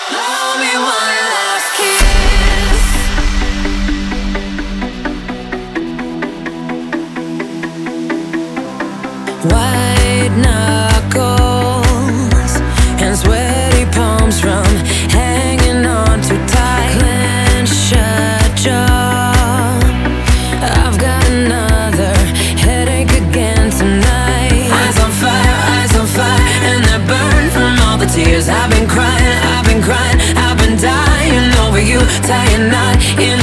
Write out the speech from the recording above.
Blow me one last kiss. White knuckles and sweaty palms from hanging on too tight. Clench shut jaw. I've got another headache again tonight. Eyes on fire, and they're burned from all the tears I've been crying, I've been dying over you, tying knot in